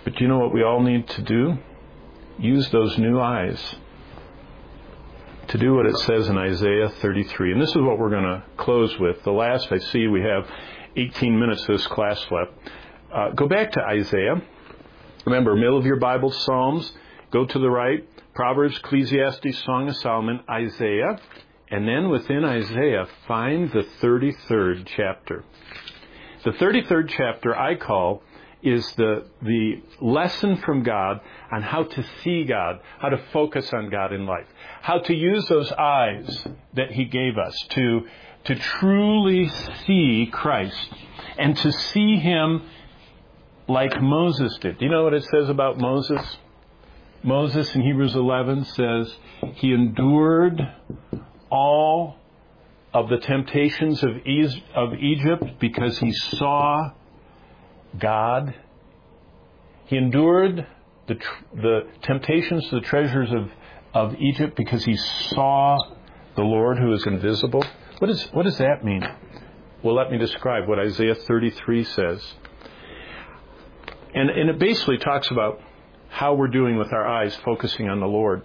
But you know what we all need to do? Use those new eyes to do what it says in Isaiah 33. And this is what we're going to close with. The last, I see we have 18 minutes of this class left. Go back to Isaiah. Remember, middle of your Bible, Psalms. Go to the right. Proverbs, Ecclesiastes, Song of Solomon, Isaiah. And then within Isaiah, find the 33rd chapter. The 33rd chapter I call is the lesson from God on how to see God, how to focus on God in life, how to use those eyes that He gave us to truly see Christ and to see Him like Moses did. Do you know what it says about Moses? Moses in Hebrews 11 says he endured all of the temptations of Egypt because he saw God. He endured the temptations to the treasures of Egypt because he saw the Lord who is invisible. What does that mean? Well, let me describe what Isaiah 33 says. And it basically talks about how we're doing with our eyes focusing on the Lord.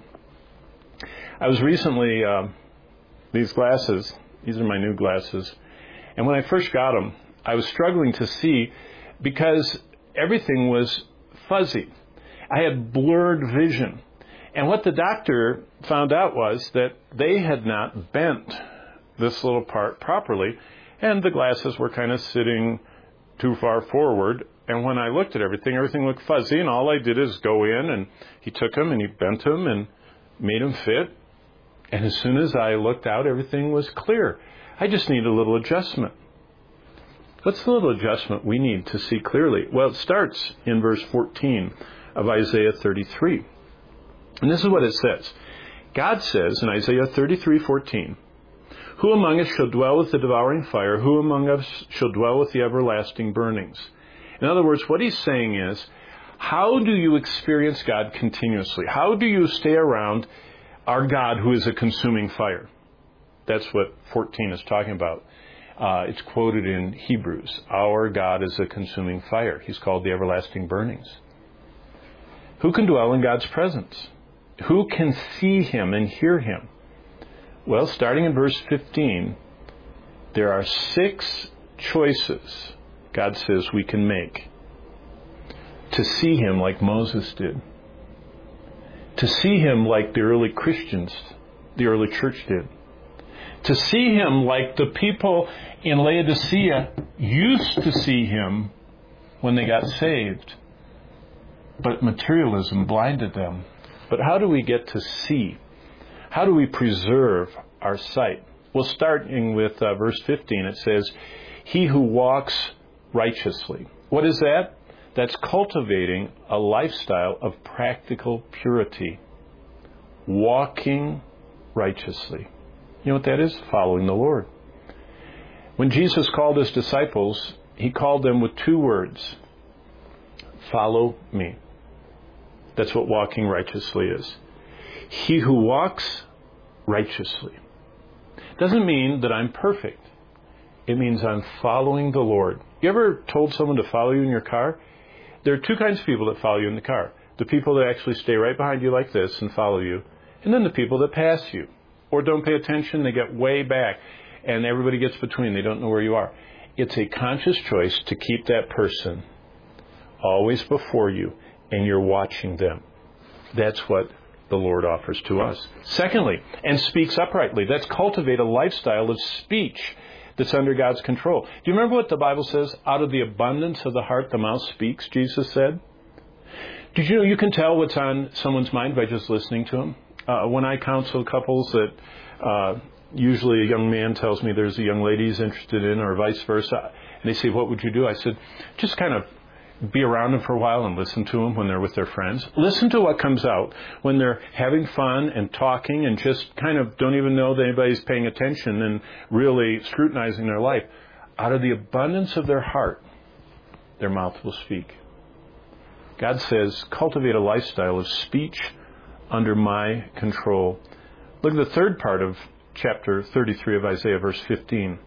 I was recently, these glasses, these are my new glasses, and when I first got them, I was struggling to see because everything was fuzzy. I had blurred vision. And what the doctor found out was that they had not bent this little part properly, and the glasses were kind of sitting too far forward. And when I looked at everything looked fuzzy, and all I did is go in, and he took them, and he bent them, and made them fit. And as soon as I looked out, everything was clear. I just need a little adjustment. What's the little adjustment we need to see clearly? Well, it starts in verse 14 of Isaiah 33. And this is what it says. God says in Isaiah 33:14, "Who among us shall dwell with the devouring fire? Who among us shall dwell with the everlasting burnings?" In other words, what he's saying is, how do you experience God continuously? How do you stay around our God who is a consuming fire? That's what 14 is talking about. It's quoted in Hebrews. Our God is a consuming fire. He's called the everlasting burnings. Who can dwell in God's presence? Who can see Him and hear Him? Well, starting in verse 15, there are 6 choices God says we can make to see Him like Moses did, to see Him like the early Christians, the early church did, to see Him like the people in Laodicea used to see Him when they got saved, but materialism blinded them. But how do we get to see? How do we preserve our sight? Well, starting with verse 15, it says, "He who walks righteously." What is that? That's cultivating a lifestyle of practical purity. Walking righteously. You know what that is? Following the Lord. When Jesus called His disciples, He called them with 2 words. Follow me. That's what walking righteously is. He who walks righteously. Doesn't mean that I'm perfect. It means I'm following the Lord. You ever told someone to follow you in your car? There are 2 kinds of people that follow you in the car. The people that actually stay right behind you like this and follow you. And then the people that pass you. Or don't pay attention, they get way back. And everybody gets between. They don't know where you are. It's a conscious choice to keep that person always before you. And you're watching them. That's what the Lord offers to us. Secondly, and speaks uprightly. That's cultivate a lifestyle of speech that's under God's control. Do you remember what the Bible says? Out of the abundance of the heart, the mouth speaks, Jesus said. Did you know you can tell what's on someone's mind by just listening to them? When I counsel couples that usually a young man tells me there's a young lady he's interested in or vice versa, and they say, what would you do? I said, just kind of be around them for a while and listen to them when they're with their friends. Listen to what comes out when they're having fun and talking and just kind of don't even know that anybody's paying attention and really scrutinizing their life. Out of the abundance of their heart, their mouth will speak. God says, cultivate a lifestyle of speech under my control. Look at the third part of chapter 33 of Isaiah, verse 15.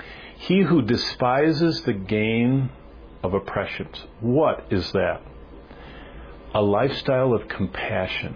He who despises the gain of oppressions. What is that? a lifestyle of compassion.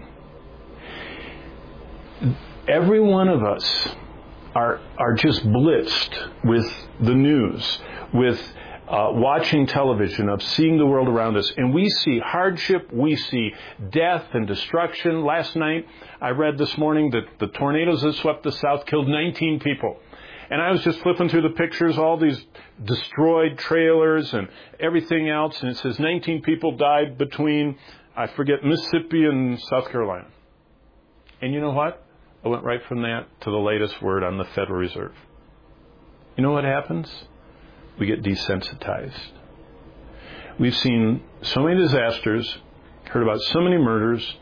Every one of us are just blitzed with the news, with watching television, of seeing the world around us. And we see hardship, we see death and destruction. Last night, I read this morning that the tornadoes that swept the South killed 19 people. And I was just flipping through the pictures, all these destroyed trailers and everything else. And it says 19 people died between, I forget, Mississippi and South Carolina. And you know what? I went right from that to the latest word on the Federal Reserve. You know what happens? We get desensitized. We've seen so many disasters, heard about so many murders,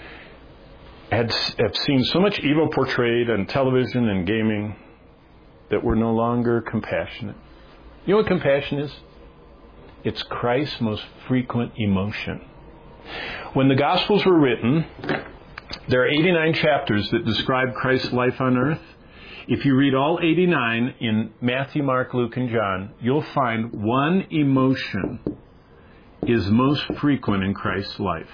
have seen so much evil portrayed on television and gaming that we're no longer compassionate. You know what compassion is? It's Christ's most frequent emotion. When the Gospels were written, there are 89 chapters that describe Christ's life on earth. If you read all 89 in Matthew, Mark, Luke, and John, you'll find one emotion is most frequent in Christ's life.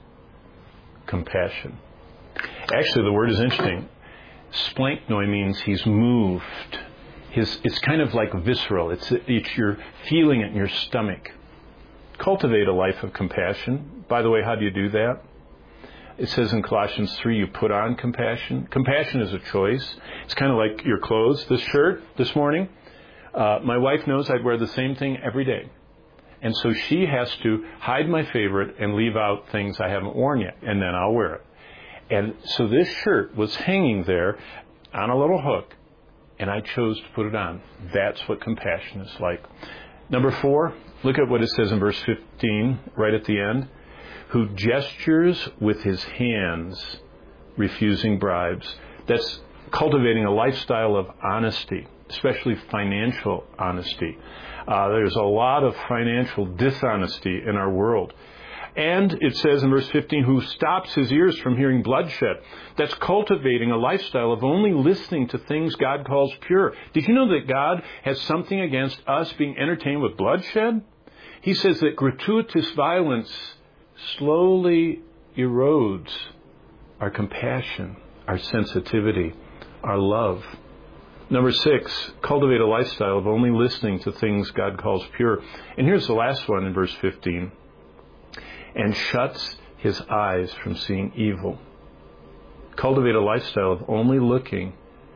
Compassion. Actually, the word is interesting. Splanknoi means he's moved. It's kind of like visceral. It's you're feeling it in your stomach. Cultivate a life of compassion. By the way, how do you do that? It says in Colossians 3, you put on compassion. Compassion is a choice. It's kind of like your clothes. This shirt this morning, my wife knows I'd wear the same thing every day. And so she has to hide my favorite and leave out things I haven't worn yet, and then I'll wear it. And so this shirt was hanging there on a little hook, and I chose to put it on. That's what compassion is like. Number 4, look at what it says in verse 15, right at the end. Who gestures with his hands, refusing bribes. That's cultivating a lifestyle of honesty, especially financial honesty. There's a lot of financial dishonesty in our world. And it says in verse 15, who stops his ears from hearing bloodshed. That's cultivating a lifestyle of only listening to things God calls pure. Did you know that God has something against us being entertained with bloodshed? He says that gratuitous violence slowly erodes our compassion, our sensitivity, our love. Number 6, cultivate a lifestyle of only listening to things God calls pure. And here's the last one in verse 15. And shuts his eyes from seeing evil. Cultivate a lifestyle of only looking,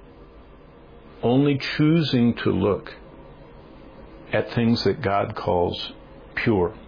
only choosing to look at things that God calls pure.